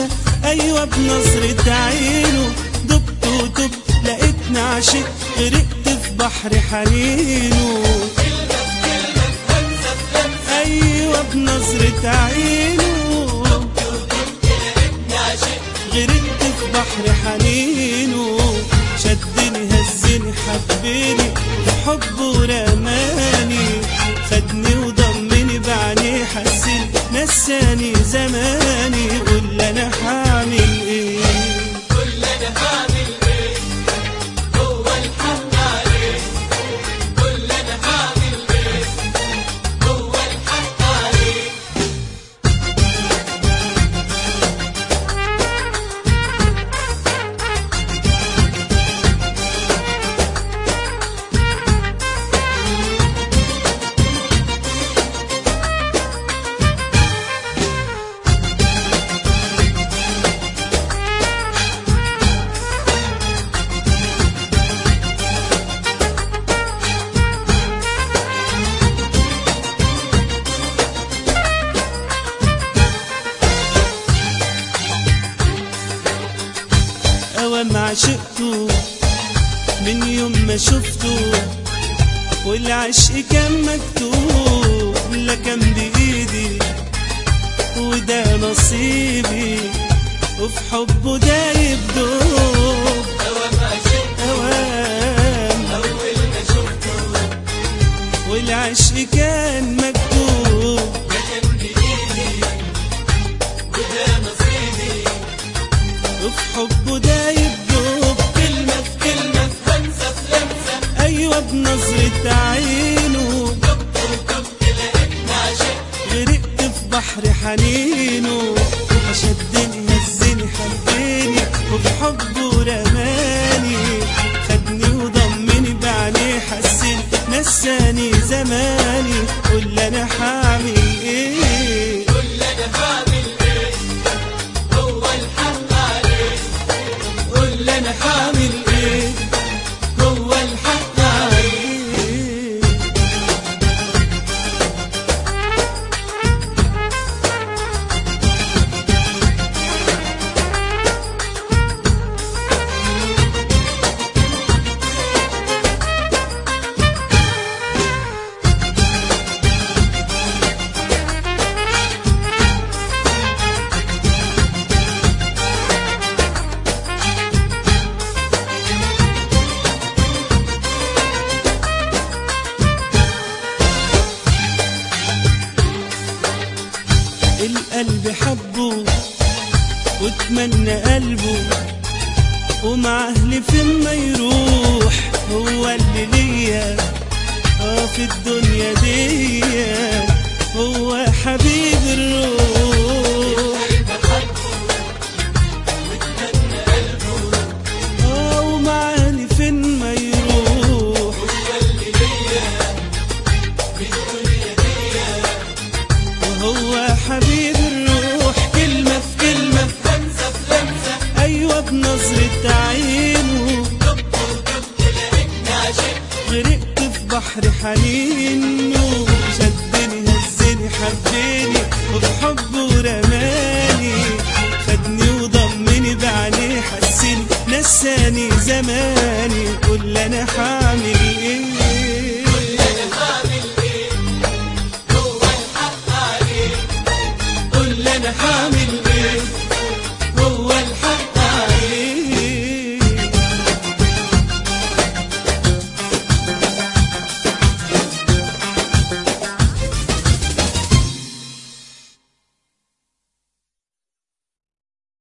انسى. ايوه بنظرة عينه دبت ودبت لقيتني عاشق غرقت في بحر حنينه. ايوه بنظرة عينه غرقت في بحر حنينه. شدني هزني حبني بحبه رماني، خدني وضمني بعينيه حسني نساني زماني. قول انا هعمل ايه؟ قول انا هعمل ايه؟ هو الحق عليه. قول انا هعمل ايه؟ هو الحق عليه. اوام عشقته من يوم ما شفته، والعشق كان مكتوب لا كان بايدي وده نصيبي، وفي حبه دايب دوب. اوام عشقته اوام اول ما شفته، والعشق كان مكتوب ده كان بايدي وده نصيبي، وفي حبه دايب دوب. كلمة في كلمة في همسة في لمسة. ايوه بنظرة عينه دبت ودبت لقيتني عاشق غرقت في بحر حنينه. شدني هزني حبني وبحبه رماني، خدني وضمني بعينيه حسني نساني زماني. قول انا هعمل ايه؟ قول انا هعمل ايه؟ هو الحق عليه. قول انا هعمل ايه؟ هو الحق عليه. القلب حبه واتمنى قلبه، ومع اهلي فين ما يروح هو اللي ليا في الدنيا دي، هو حبيب الروح. ومع اهلي فين ما يروح وهو حبيب الروح. كلمة في كلمة في همسة في لمسة. ايوه بنظرة عينه دبت ودبت لقيتني عاشق غرقت في بحر حنينه. شدني هزني حبني وبحبه رماني، خدني وضمني بعينيه حسني نساني زمان.